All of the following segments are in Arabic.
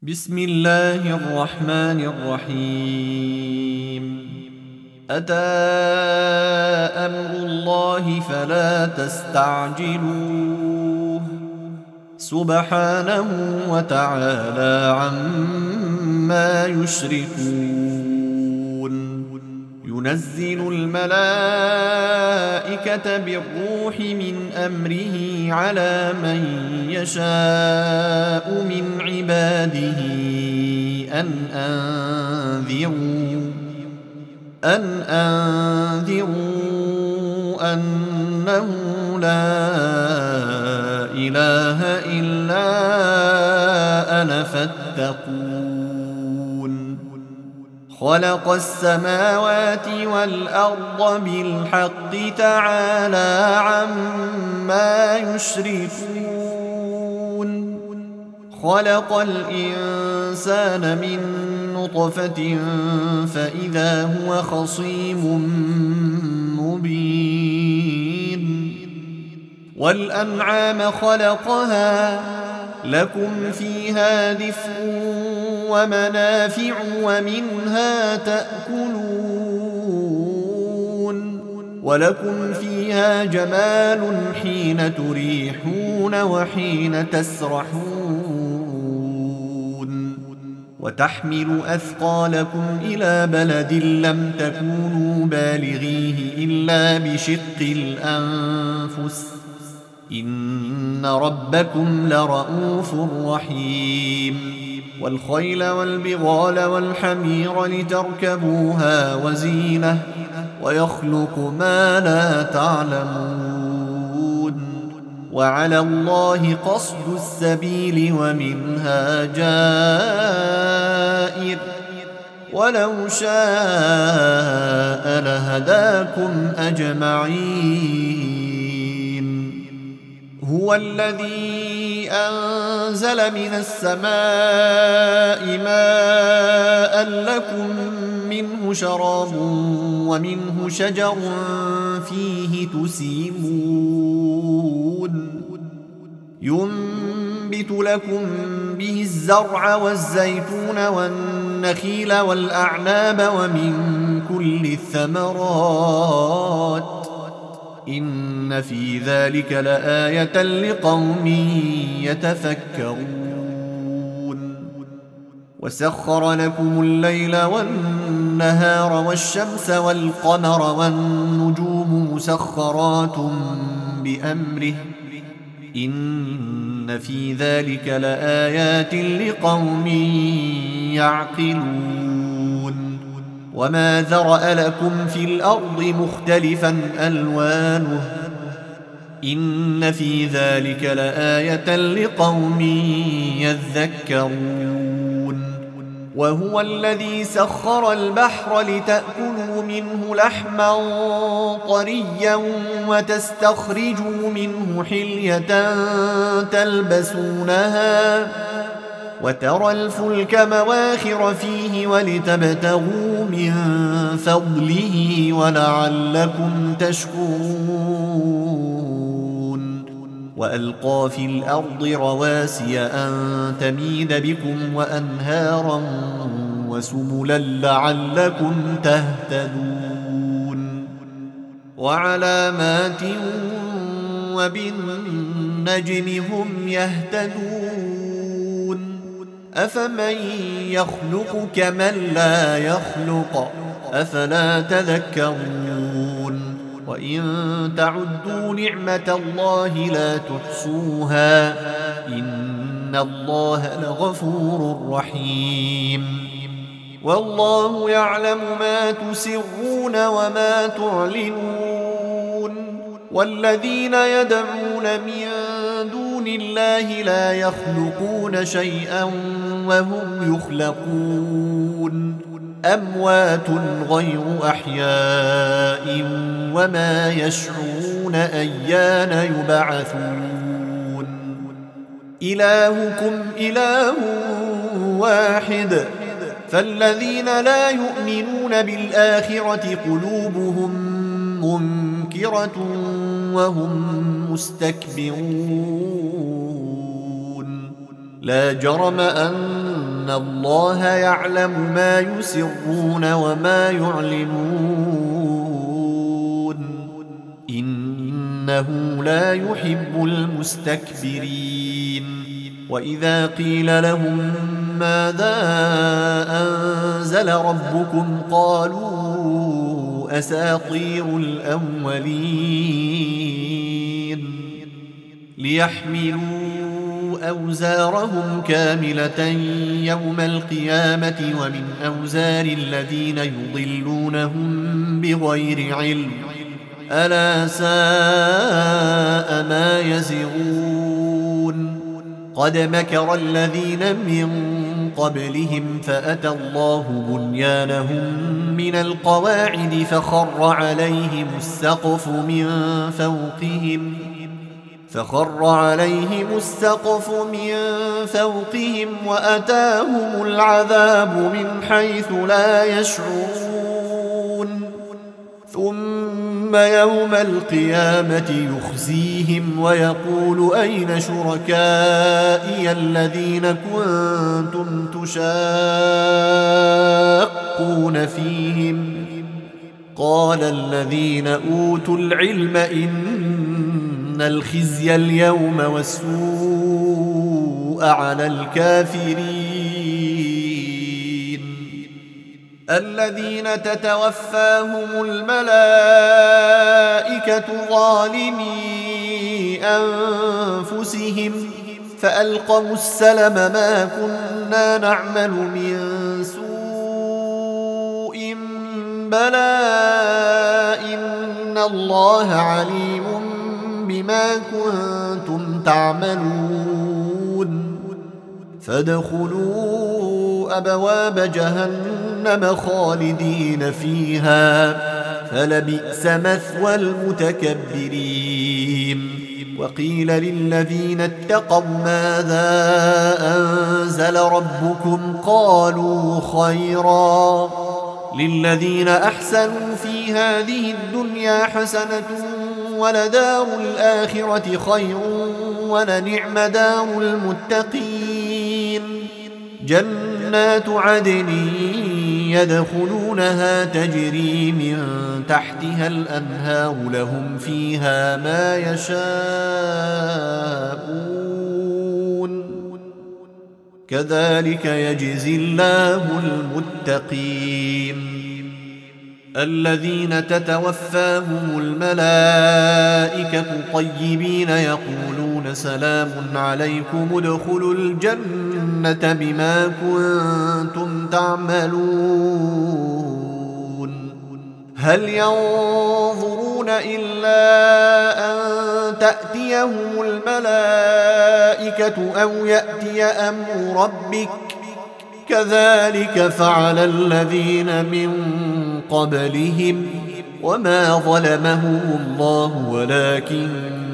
بسم الله الرحمن الرحيم. أتى أمر الله فلا تستعجلوه سبحانه وتعالى عما يشركون. ينزل الملائكة بالروح من أمره على من يشاء من عباده أن أنذروا أنه لا إله إلا أنا فاتقون. خلق السماوات والأرض بالحق تعالى عما يشركون. خلق الإنسان من نطفة فإذا هو خصيم مبين. والأنعام خلقها لكم فيها دفء ومنافع ومنها تأكلون. ولكم فيها جمال حين تريحون وحين تسرحون. وتحمل أثقالكم إلى بلد لم تكونوا بالغيه إلا بشق الأنفس إن ربكم لرؤوف رحيم. والخيل والبغال والحمير لتركبوها وزينة ويخلق ما لا تعلمون. وعلى الله قصد السبيل ومنها جائر ولو شاء لهداكم أجمعين. هو الذي أنزل من السماء ماء لكم منه شراب ومنه شجر فيه تسيمون. ينبت لكم به الزرع والزيتون والنخيل والأعناب ومن كل الثمرات إن في ذلك لآية لقوم يتفكرون. وسخر لكم الليل والنهار والشمس والقمر والنجوم مسخرات بأمره إن في ذلك لآيات لقوم يعقلون. وما ذرأ لكم في الأرض مختلفا ألوانه إن في ذلك لآية لقوم يذكرون. وهو الذي سخر البحر لتأكلوا منه لحما طريا وتستخرجوا منه حلية تلبسونها وترى الفلك مواخر فيه ولتبتغوا من فضله ولعلكم تشكرون. وألقى في الأرض رواسي أن تميد بكم وأنهارا وسبلا لعلكم تهتدون. وعلامات وبالنجم هم يهتدون. أفمن يخلق كمن لا يخلق أفلا تذكرون. وإن تعدوا نعمة الله لا تحصوها إن الله لغفور رحيم. والله يعلم ما تسرون وما تعلنون. والذين يدعون من دون الله لا يخلقون شيئا وهم يخلقون. أموات غير أحياء وما يشعرون أيان يبعثون. إلهكم إله واحد فالذين لا يؤمنون بالآخرة قلوبهم منكرة وهم مستكبرون لا جرم أن الله يعلم ما يسرون وما يعلنون إنه لا يحب المستكبرين وإذا قيل لهم ماذا أنزل ربكم قالوا أساطير الأولين ليحملوا أوزارهم كاملة يوم القيامة ومن أوزار الذين يضلونهم بغير علم ألا ساء ما يزرون قد مكر الذين من قبلهم فأتى الله بنيانهم من القواعد فخر عليهم السقف من فوقهم وأتاهم العذاب من حيث لا يشعرون ثم يوم القيامة يخزيهم ويقول أين شركائي الذين كنتم تشاقون فيهم قال الذين أوتوا العلم إن الخزي اليوم والسوء على الكافرين الذين تتوفاهم الملائكة ظالمي أنفسهم فألقوا السلم ما كنا نعمل من سوء بلى إن الله عليم بما كنتم تعملون فادخلوا أبواب جهنم خالدين فيها فلبئس مثوى المتكبرين وقيل للذين اتقوا ماذا أنزل ربكم قالوا خيرا للذين أحسنوا في هذه الدنيا حسنة ولدار الآخرة خير ولنعم دار المتقين جنات عدن يدخلونها تجري من تحتها الأنهار لهم فيها ما يشاءون كذلك يجزي الله المتقين الذين تتوفاهم الملائكة طيبين يقولون سلام عليكم ادخلوا الجنة بما كنتم تعملون هل ينظرون إلا أن تأتيهم الملائكة أو يأتي أمر ربك كذلك فعل الذين من قبلهم وما ظلمهم الله ولكن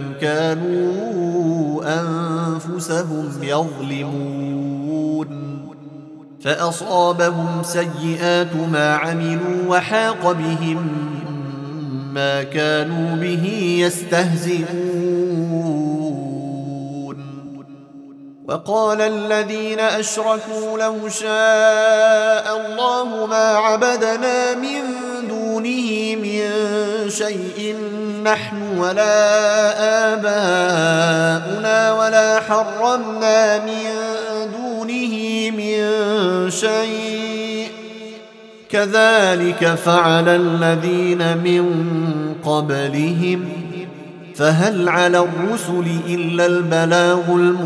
كانوا أنفسهم يظلمون فأصابهم سيئات ما عملوا وحاق بهم ما كانوا به يستهزئون وقال الذين أشركوا لو شاء الله ما عبدنا من دونه من شيء نحن ولا آباؤنا ولا حرمنا من دونه من شيء كذلك فعل الذين من قبلهم فهل على الرسل إلا البلاغ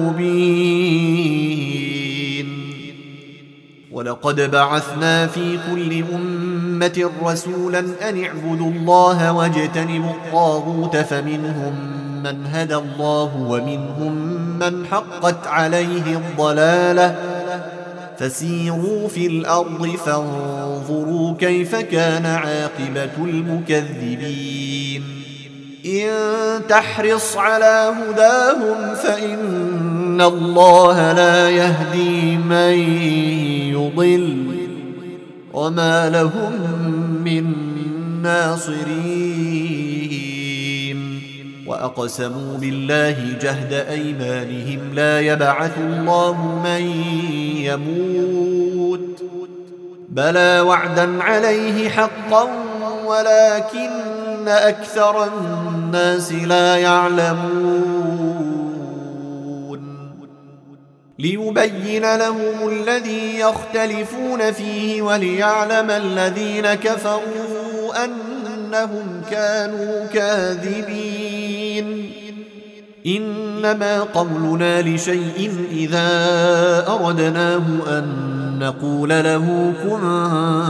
المبين ولقد بعثنا في كل أمة رسولا أن اعبدوا الله واجتنبوا الطاغوت فمنهم من هدى الله ومنهم من حقت عليه الضلالة فسيروا في الأرض فانظروا كيف كان عاقبة المكذبين إن تحرص على هداهم فإن الله لا يهدي من يضل وما لهم من ناصرين وأقسموا بالله جهد أيمانهم لا يبعث الله من يموت بلى وعدا عليه حقا ولكن أكثر الناس لا يعلمون ليبين لهم الذي يختلفون فيه وليعلم الذين كفروا أنهم كانوا كاذبين إنما قولنا لشيء إذا أردناه أن نقول له كن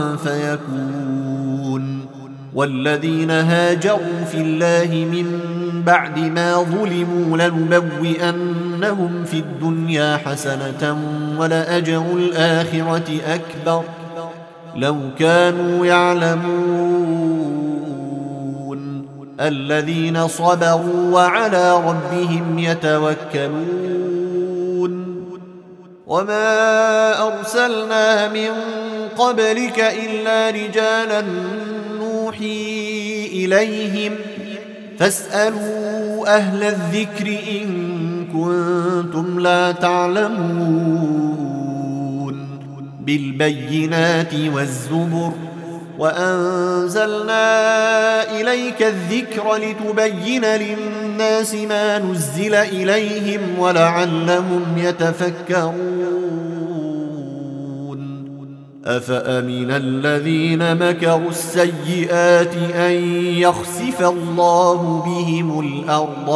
فيكون والذين هاجروا في الله من بعد ما ظلموا لنبوئنهم في الدنيا حسنة ولأجر الآخرة أكبر لو كانوا يعلمون الذين صبروا وعلى ربهم يتوكلون وما أرسلنا من قبلك إلا رجالا نوحي إليهم فاسألوا أهل الذكر إن كنتم لا تعلمون بالبينات والزبر وأنزلنا إليك الذكر لتبين للناس ما نزل إليهم ولعلهم يتفكرون أفأمن الذين مكروا السيئات أن يخسف الله بهم الأرض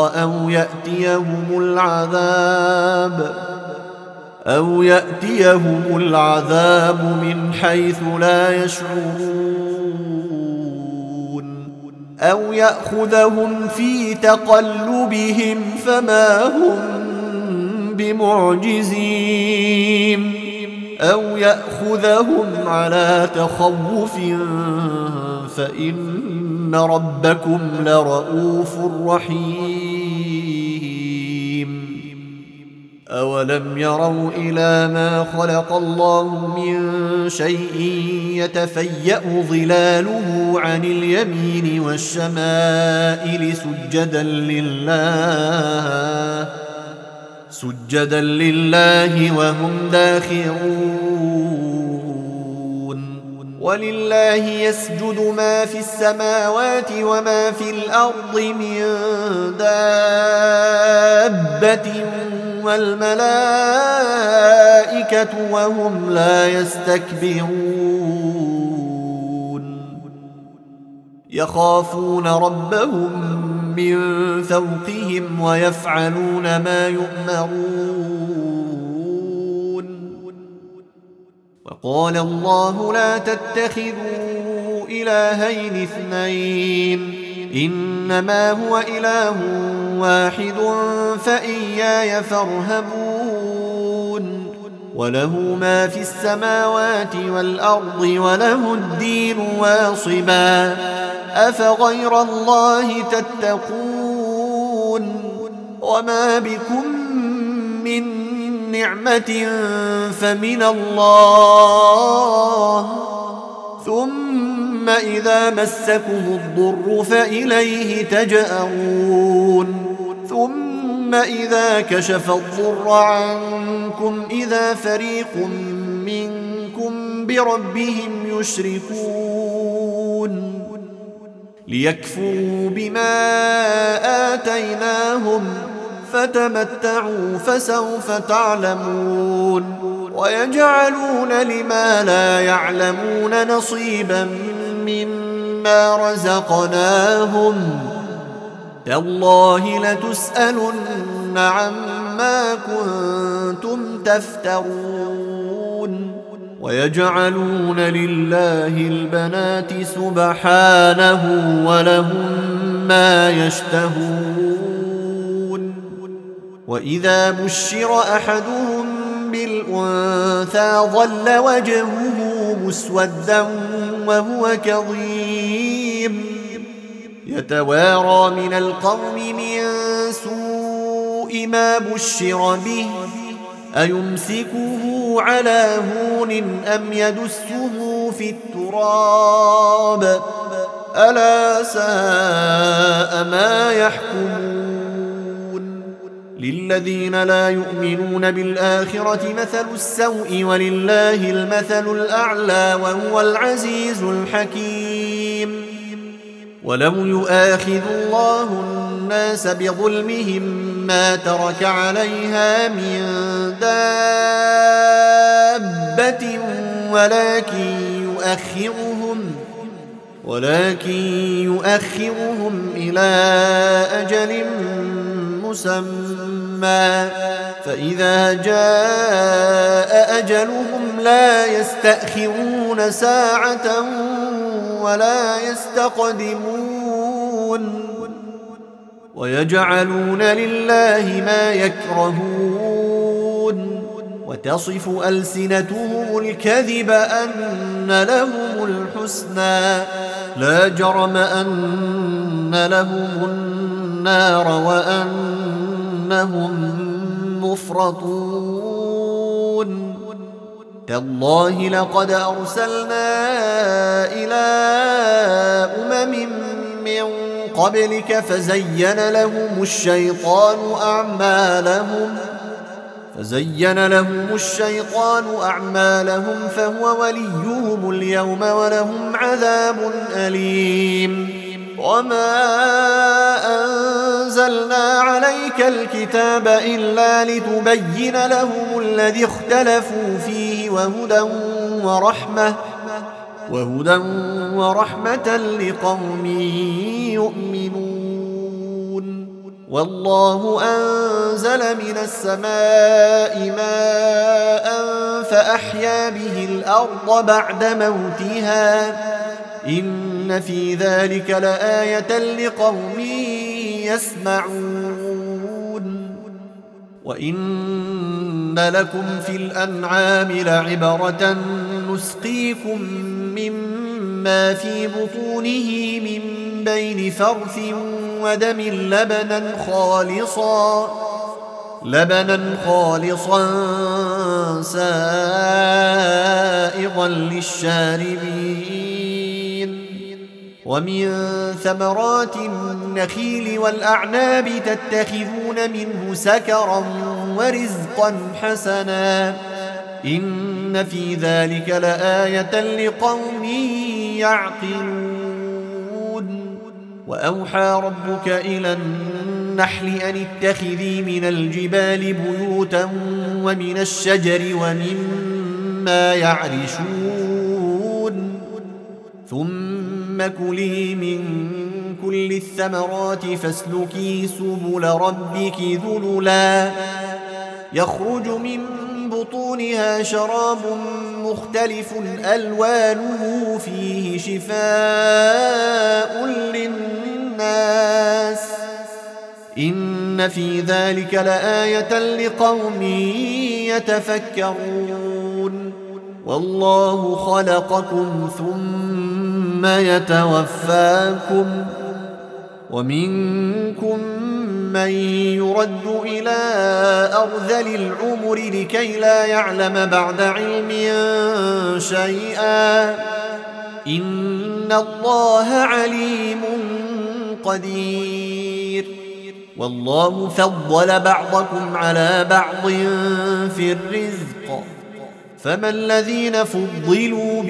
أو يأتيهم العذاب من حيث لا يشعرون أو يأخذهم في تقلبهم فما هم بمعجزين أو يأخذهم على تخوف فإن ربكم لرؤوف رحيم أولم يروا إلى ما خلق الله من شيء يتفيأ ظلاله عن اليمين والشمائل سجدا لله وهم داخرون ولله يسجد ما في السماوات وما في الأرض من دابة والملائكة وهم لا يستكبرون يخافون ربهم من فوقهم ويفعلون ما يؤمرون وقال الله لا تتخذوا إلهين اثنين إنما هو إله واحد فإياي فارهبون وله ما في السماوات والأرض وله الدين واصبا أفغير الله تتقون وما بكم من نعمة فمن الله ثم إذا مسكم الضر فإليه تجأرون ثم إذا كشف الضر عنكم إذا فريق منكم بربهم يشركون ليكفروا بما آتيناهم فتمتعوا فسوف تعلمون ويجعلون لما لا يعلمون نصيبا مما رزقناهم تالله لتسألن عما كنتم تفترون ويجعلون لله البنات سبحانه ولهم ما يشتهون وإذا بشر أحدهم بالأنثى ظل وجهه مسودا وهو كظيم يتوارى من القوم من سوء ما بشر به أيمسكه على هون أم يدسه في التراب ألا ساء ما يحكمون. للذين لا يؤمنون بالآخرة مثل السوء ولله المثل الأعلى وهو العزيز الحكيم. ولو يؤاخذ الله الناس بظلمهم ما ترك عليها من دابة ولكن يؤخرهم إلى أجل مسمى فإذا جاء أجلهم لا يستأخرون ساعة ولا يستقدمون. ويجعلون لله ما يكرهون وتصف ألسنتهم الكذب أن لهم الحسنى لا جرم أن لهم النار وأنهم مفرطون. تالله لقد أرسلنا إلى من قبلك فزين لهم الشيطان أعمالهم فهو وليهم اليوم ولهم عذاب أليم. وما أنزلنا عليك الكتاب إلا لتبين لهم الذي اختلفوا فيه وهدى ورحمة لقوم يؤمنون. والله أنزل من السماء ماء فأحيا به الأرض بعد موتها إن في ذلك لآية لقوم يسمعون. وإن لكم في الأنعام لعبرة نسقيكم مما في بطونه من بين فرث ودم لبنا خالصا سائغا للشاربين. ومن ثمرات النخيل والأعناب تتخذون منه سكرا ورزقا حسنا إن في ذلك لآية لقوم يعقلون. وأوحى ربك إلى النحل أن اتخذي من الجبال بيوتا ومن الشجر ومما يعرشون ثم كلي من كل الثمرات فاسلكي سبل ربك ذللا يخرج من بطونها شراب مختلف ألوانه فيه شفاء للناس إن في ذلك لآية لقوم يتفكرون. والله خلقكم ثم يتوفاكم ومنكم من يرد إلى أرذل العمر لكي لا يعلم بعد علم شيئا إن الله عليم قدير. والله فضل بعضكم على بعض في الرزق فما الذين فضلوا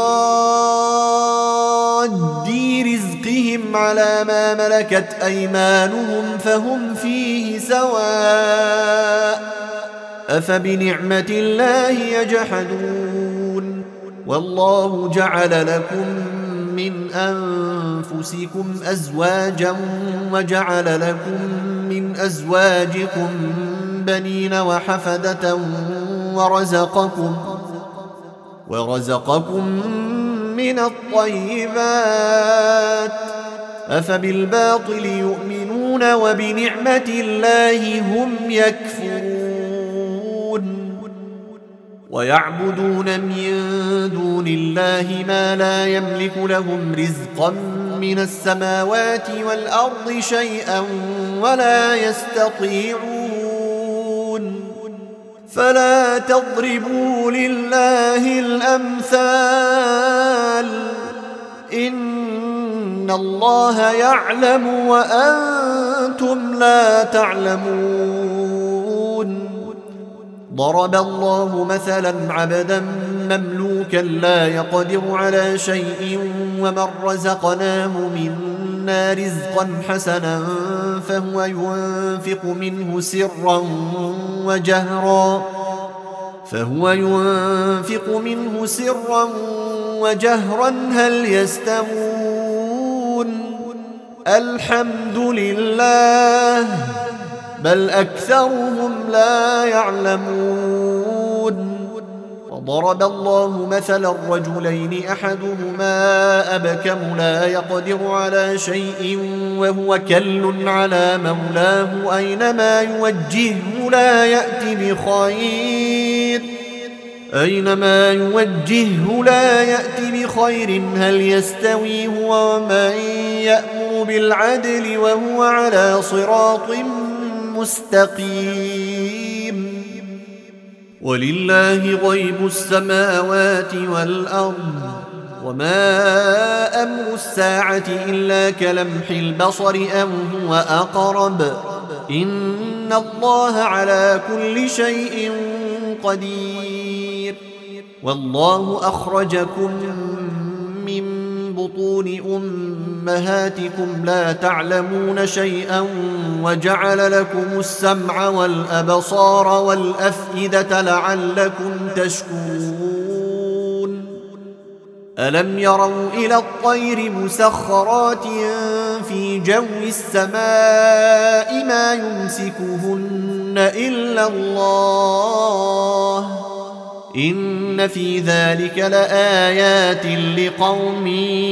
براد رزقهم على ما ملكت أيمانهم فهم فيه سواء أفبنعمة الله يجحدون. والله جعل لكم من أنفسكم أزواجا وجعل لكم من أزواجكم بنين وحفدة ورزقكم من الطيبات أفبالباطل يؤمنون وبنعمة الله هم يكفرون. ويعبدون من دون الله ما لا يملك لهم رزقا من السماوات والأرض شيئا ولا يستطيعون. فلا تضربوا لله الأمثال إن الله يعلم وأنتم لا تعلمون. ضرب الله مثلا عبدا مملوكا لا يقدر على شيء ومن رزقناه منا رزقا حسنا فهو ينفق منه سرا وجهرا هل يستوون؟ الحمد لله بل أكثرهم لا يعلمون. وضرب الله مثلا رجلين أحدهما أبكم لا يقدر على شيء وهو كل على مولاه أينما يوجهه لا يأت بخير هل يستوي هو ومن يأمر بالعدل وهو على صراط مستقيم. ولله غيب السماوات والأرض وما أمر الساعة إلا كلمح البصر أو هو أقرب إن الله على كل شيء قدير. والله أخرجكم من بطون أمهاتكم لا تعلمون شيئا وجعل لكم السمع والأبصار والأفئدة لعلكم تشكرون. ألم يروا إلى الطير مسخرات في جو السماء ما يمسكهن إلا الله إن في ذلك لآيات لقوم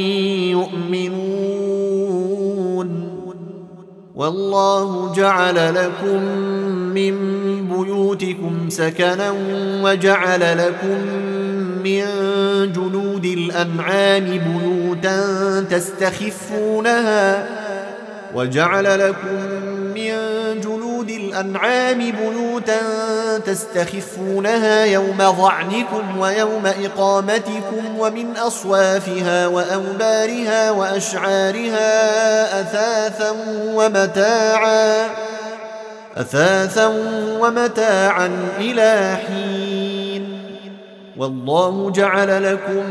يؤمنون. والله جعل لكم من بيوتكم سكنا وجعل لكم من جلود الأنعام بيوتا تستخفونها يوم ظعنكم ويوم إقامتكم ومن أصوافها وأوبارها وأشعارها أثاثا ومتاعا إلى حين. والله جعل لكم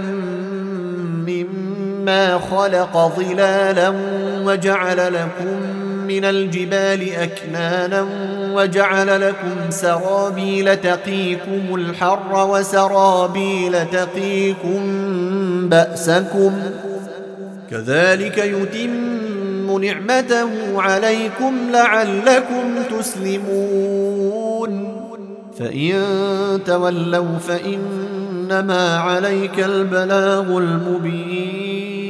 مما خلق ظلالا وجعل لكم من الجبال أكنانا وجعل لكم سرابيل تقيكم الحر وسرابيل تقيكم بأسكم كذلك يتم نعمته عليكم لعلكم تسلمون. فإن تولوا فإنما عليك البلاغ المبين.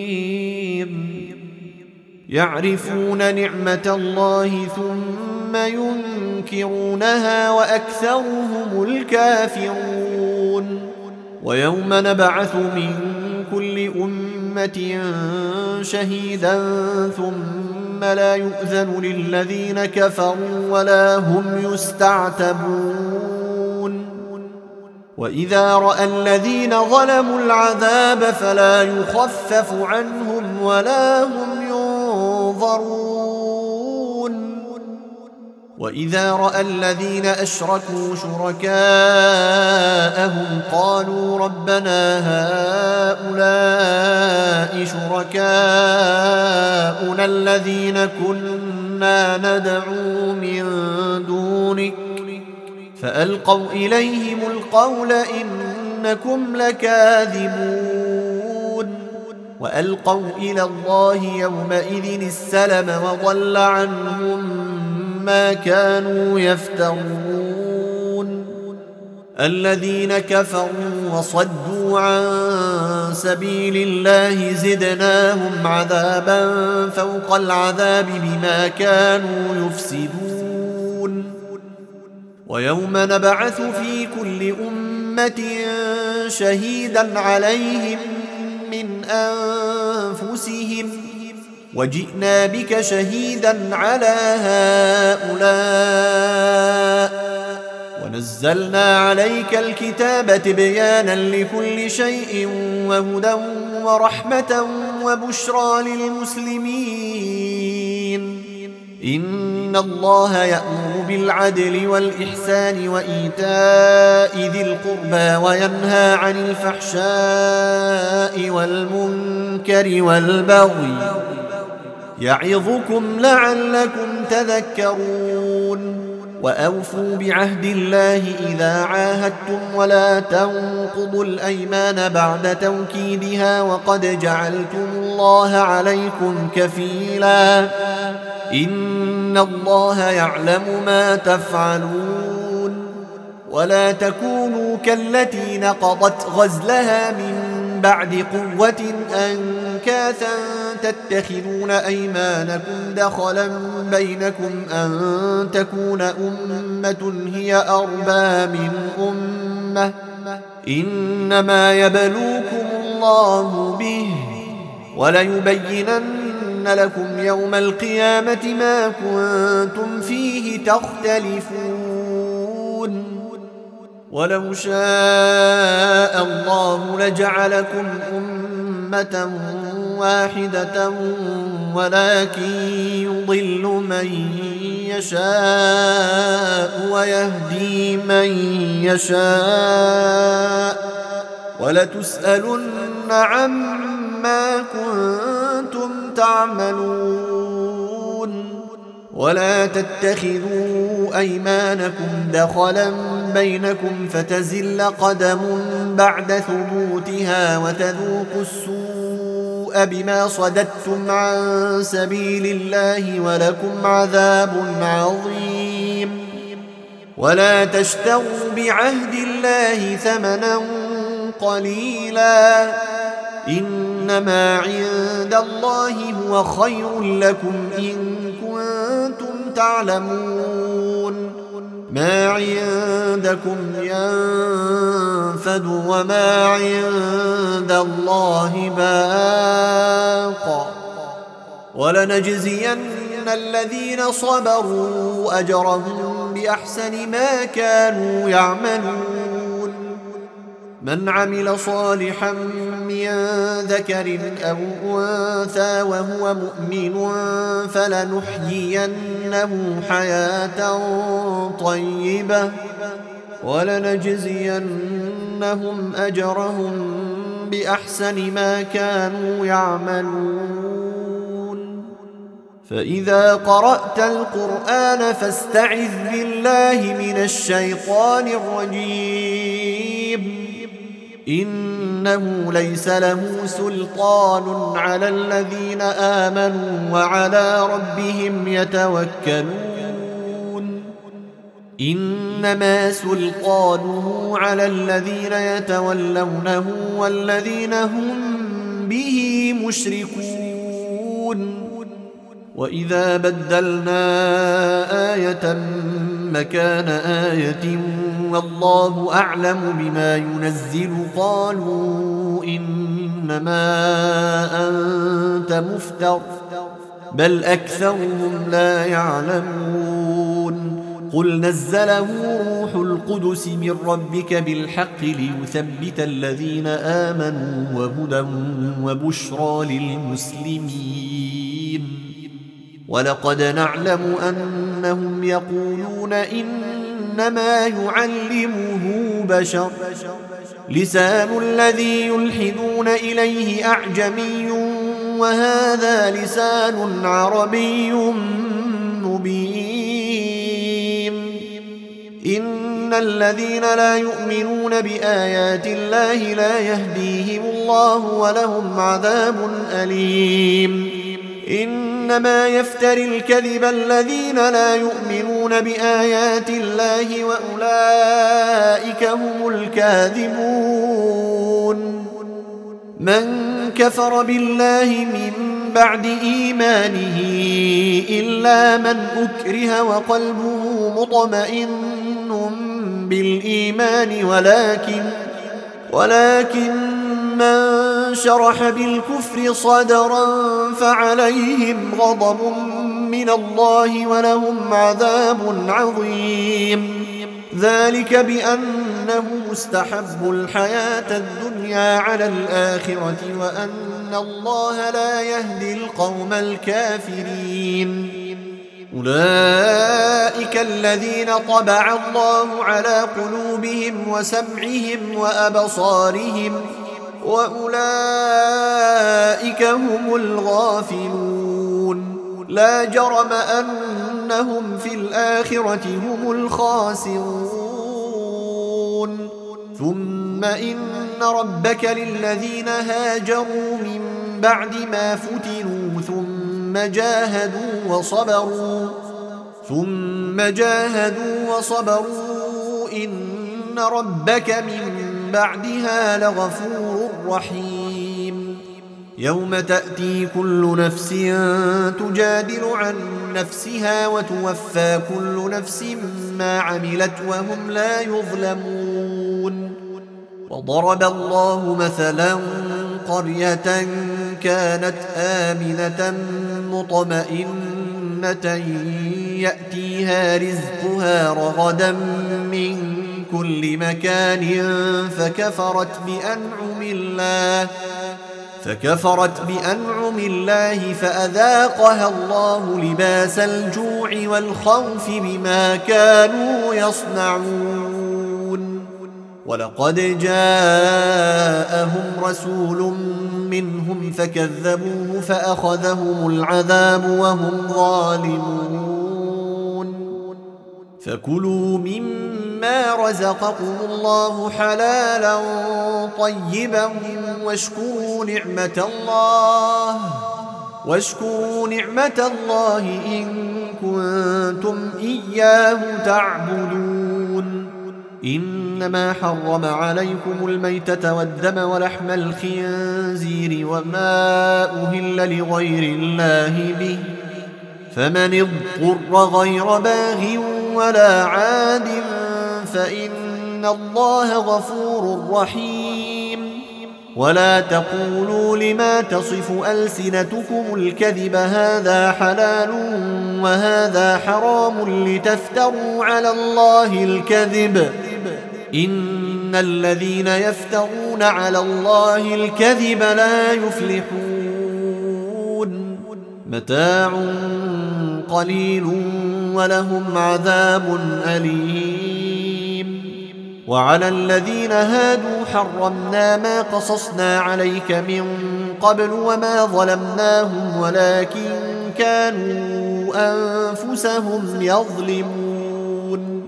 يعرفون نعمة الله ثم ينكرونها وأكثرهم الكافرون. ويوم نبعث من كل أمة شهيدا ثم لا يؤذن للذين كفروا ولا هم يستعتبون. وإذا رأى الذين ظلموا العذاب فلا يخفف عنهم ولا هم ينظرون. وإذا رأى الذين أشركوا شركاءهم قالوا ربنا هؤلاء شركاؤنا الذين كنا ندعو من دونك فألقوا إليهم القول إنكم لكاذبون. وألقوا إلى الله يومئذ السلم وضل عنهم ما كانوا يفترون. الذين كفروا وصدوا عن سبيل الله زدناهم عذابا فوق العذاب بما كانوا يفسدون. ويوم نبعث في كل أمة شهيدا عليهم من أنفسهم وجئنا بك شهيدا على هؤلاء ونزلنا عليك الكتاب تبيانا لكل شيء وهدى ورحمة وبشرى للمسلمين. إن الله يأمر بالعدل والإحسان وإيتاء ذي القربى وينهى عن الفحشاء والمنكر والبغي يعظكم لعلكم تذكرون. وأوفوا بعهد الله إذا عاهدتم ولا تنقضوا الأيمان بعد توكيدها وقد جعلتم الله عليكم كفيلا إن الله يعلم ما تفعلون. ولا تكونوا كالتي نقضت غزلها من بعد قوة أنكاثا تتخذون أيمانكم دخلا بينكم أن تكون أمة هي أربى من أمة إنما يبلوكم الله به وليبينن لكم يوم القيامة ما كنتم فيه تختلفون. ولو شاء الله لجعلكم أمة واحدة ولكن يضل من يشاء ويهدي من يشاء ولتسألن عما كنتم تعملون. ولا تتخذوا أيمانكم دخلا بينكم فتزل قدم بعد ثبوتها وتذوقوا السوء بما صددتم عن سبيل الله ولكم عذاب عظيم. ولا تشتروا بعهد الله ثمنا قليلا إنما عند الله هو خير لكم إن كنتم تعلمون. ما عندكم ينفد وما عند الله باق ولنجزين الذين صبروا أجرهم بأحسن ما كانوا يعملون. من عمل صالحا من ذكر أو أنثى وهو مؤمن فلنحيينه حياة طيبة ولنجزينهم أجرهم بأحسن ما كانوا يعملون. فإذا قرأت القرآن فاستعذ بالله من الشيطان الرجيم إنه ليس له سلطان على الذين آمنوا وعلى ربهم يتوكلون. إنما سلطانه على الذين يتولونه والذين هم به مشركون. وإذا بدلنا آية مكان آية والله أعلم بما ينزل قالوا إنما أنت مفتر بل أكثرهم لا يعلمون. قل نزله روح القدس من ربك بالحق ليثبت الذين آمنوا وهدى وبشرى للمسلمين. ولقد نعلم أنهم يقولون إنما يعلمه بشر لسان الذي يلحدون إليه أعجمي وهذا لسان عربي مبين. إن الذين لا يؤمنون بآيات الله لا يهديهم الله ولهم عذاب أليم. إنما يفتري الكذب الذين لا يؤمنون بآيات الله وأولئك هم الكاذبون. من كفر بالله من بعد إيمانه إلا من أكره وقلبه مطمئن بالإيمان ولكن من شرح بالكفر صدرا فعليهم غضب من الله ولهم عذاب عظيم. ذلك بأنه مستحب الحياة الدنيا على الآخرة وأن الله لا يهدي القوم الكافرين. أولئك الذين طبع الله على قلوبهم وسمعهم وأبصارهم وأولئك هم الغافلون. لا جرم أنهم في الآخرة هم الخاسرون. ثم إن ربك للذين هاجروا من بعد ما فتنوا ثم جاهدوا وصبروا إن ربك من بعدها لغفور رحيم. يوم تأتي كل نفس تجادل عن نفسها وتوفى كل نفس ما عملت وهم لا يظلمون. وضرب الله مثلا قرية كانت آمنة مطمئنة يأتيها رزقها رغدا من كل مكان فكفرت بأنعم الله فأذاقها الله لباس الجوع والخوف بما كانوا يصنعون. ولقد جاءهم رسول منهم فكذبوه فأخذهم العذاب وهم ظالمون. فكلوا مما رزقكم الله حلالا طيبا واشكروا نعمة الله إن كنتم إياه تعبدون. إنما حرم عليكم الميتة والدم ولحم الخنزير وما أهل لغير الله به، فمن اضطر غير باغ ولا عاد فإن الله غفور رحيم. ولا تقولوا لما تصف ألسنتكم الكذب هذا حلال وهذا حرام لتفتروا على الله الكذب، إن الذين يفترون على الله الكذب لا يفلحون. متاع قليل ولهم عذاب أليم. وعلى الذين هادوا حرمنا ما قصصنا عليك من قبل وما ظلمناهم ولكن كانوا أنفسهم يظلمون.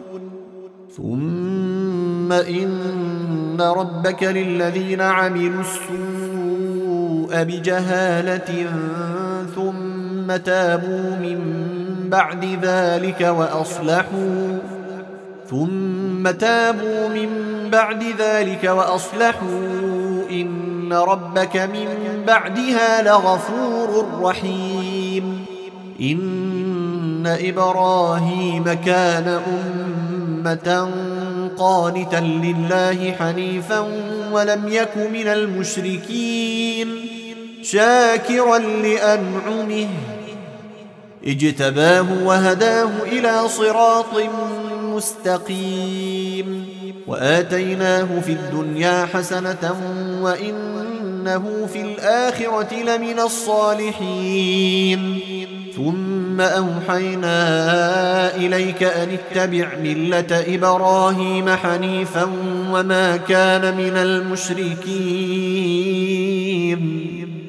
ثم إن ربك للذين عملوا السوء بجهالة ثم تابوا من بعد ذلك وأصلحوا إن ربك من بعدها لغفور رحيم. إن إبراهيم كان أمة قانتا لله حنيفا ولم يك من المشركين شاكرا لأنعمه اجتباه وهداه إلى صراط مستقيم. وآتيناه في الدنيا حسنة وإنه في الآخرة لمن الصالحين. ثم أوحينا إليك أن اتبع ملة إبراهيم حنيفا وما كان من المشركين.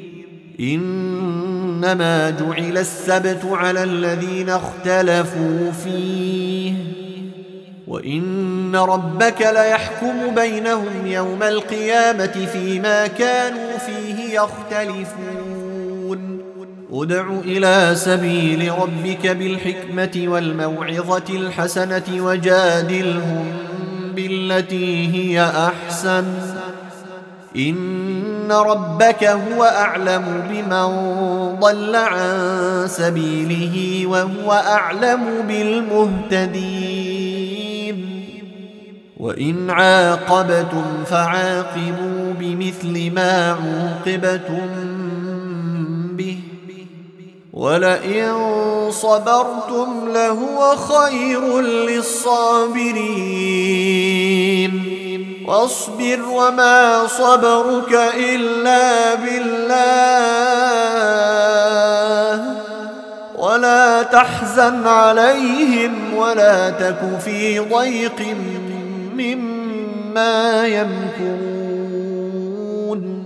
إنما جعل السبت على الذين اختلفوا فيه وإن ربك ليحكم بينهم يوم القيامة فيما كانوا فيه يختلفون. ادع إلى سبيل ربك بالحكمة والموعظة الحسنة وجادلهم بالتي هي أحسن إن ربك هو أعلم بمن ضل عن سبيله وهو أعلم بالمهتدين. وإن عاقبتم فعاقبوا بمثل ما عوقبتم به ولئن صبرتم لهو خير للصابرين واصبر وما صبرك إلا بالله ولا تحزن عليهم ولا تك في ضيق مما يمكرون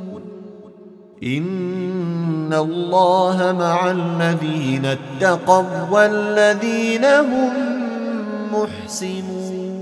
إن الله مع الذين اتقوا والذين هم محسنون